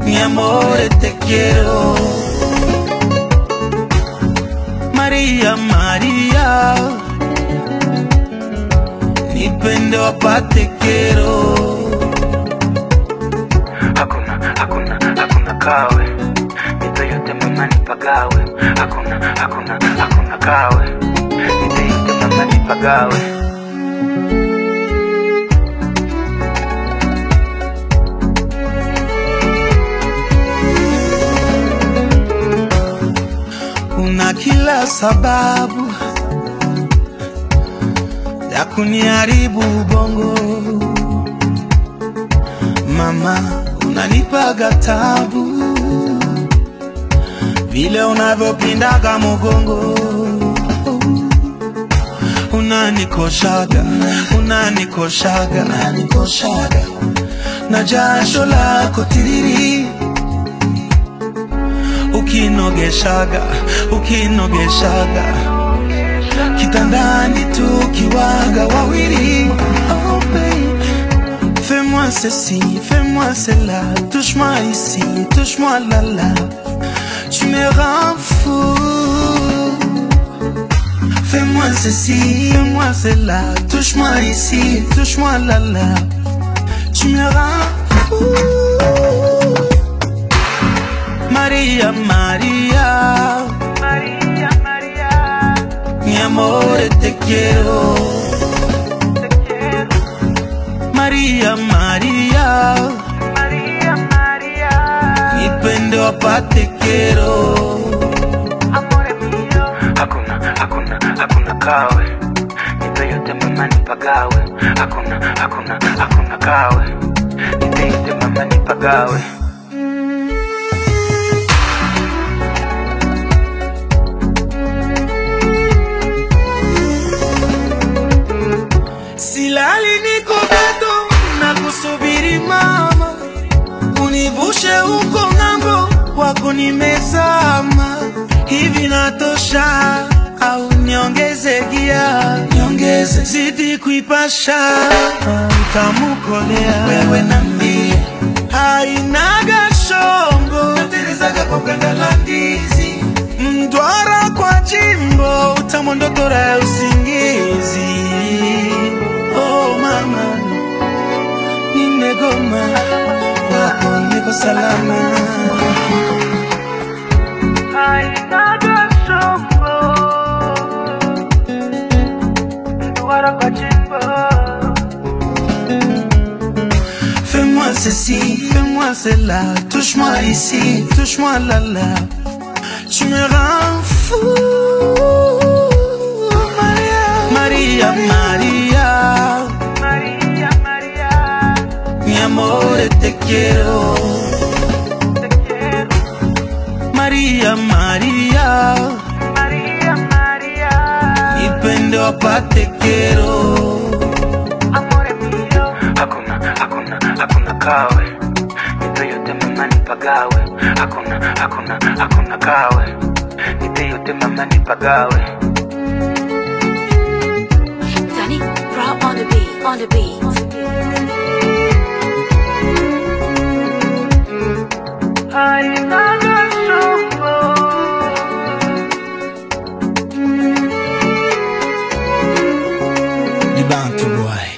Mi amore te quiero. Maria, Maria, nipende hapa te quiero. Hakuna kawe, nipe yote mama nipagawe. Hakuna kawe, nipe yote mama nipagawe. Una kila sababu ya kuniharibu bongo. Mama, unanipaga tabu vile unavyopindaga mugongo. Unanikoshaga na jasho lako tiriri. Ukinogeshaga kitandani tukiwaga wawili. Oh baby, fais-moi ceci, fais-moi cela, touche-moi ici, touche-moi là-là, tu me rends fou. Fais-moi ceci, fais-moi cela, touche-moi ici, touche-moi là-là, tu me rends fou. Maria, Maria, mi amore te quiero. Maria, Maria, nipende hapa te quiero. Amore mio. Hakuna kawe, nipe yote mama nipagawe. Hakuna kawe, nipe yote mama nipagawe. Silali niko bado na kusubiri mama, univushe huko ngambo, wako nimezama. Hivi natosha au niongeze gia? Niongeze, zidi kuipasha, utamukolea wewe na mie. Hainaga shongo, naterezaga kwa ganda la ndizi. Mdwara kwa jimbo, utamondokora ya usingizi. Oh mama, nimegoma, wako niko salama. Hainaga shongo, mdwara kwa jimbo. Fais-moi ceci, fais-moi cela, touche-moi ici, touche-moi là-là, tu me rends fou. Maria, Maria, mi amore te quiero. Maria, Maria, nipende hapa te quiero. Amore mio. Hakuna kawe, nipe yote mama nipagawe. Hakuna kawe, nipe yote mama nipagawe. Danny, Rob on the beat. Hainaga shongo, Libantu boy.